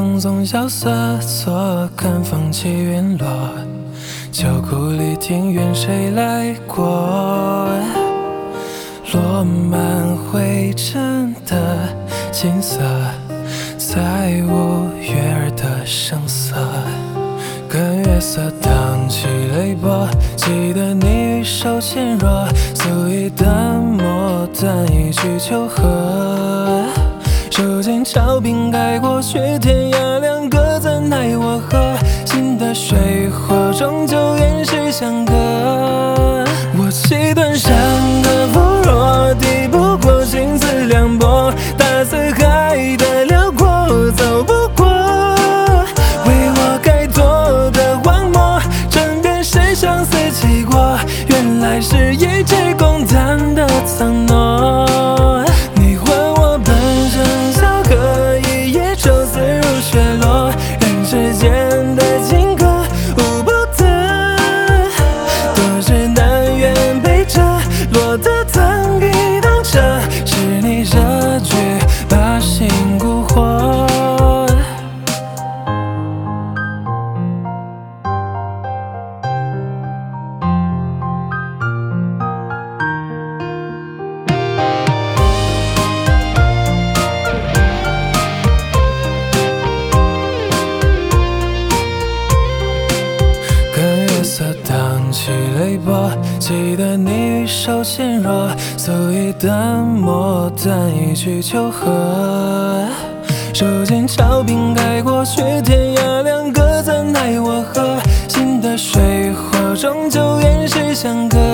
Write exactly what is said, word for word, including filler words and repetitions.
放纵萧瑟，错看风起云落，旧故里庭院谁来过？落满灰尘的景色，再无月儿的声色。跟月色荡起泪波，记得你玉手纤弱，素衣淡漠，但一句求和。如今潮鬓盖过去天涯，两个怎奈我何？心的水火终究原是相隔。我气断山河不若，抵不过情字凉薄，大似海的辽阔，走不过为我该躲的荒漠，枕边是相思起过，原来是一纸空谈的承诺。你唤我半生萧何，一夜愁思如雪落，人世间的情歌无不得，多是难缘陪着落得残笔当车，是你这句把心蛊惑。月色荡起泪波，记得你玉手纤弱，素衣淡漠，但一句求和。如今潮鬓盖过去天涯，两个怎奈我何？心的水火终究原是相隔。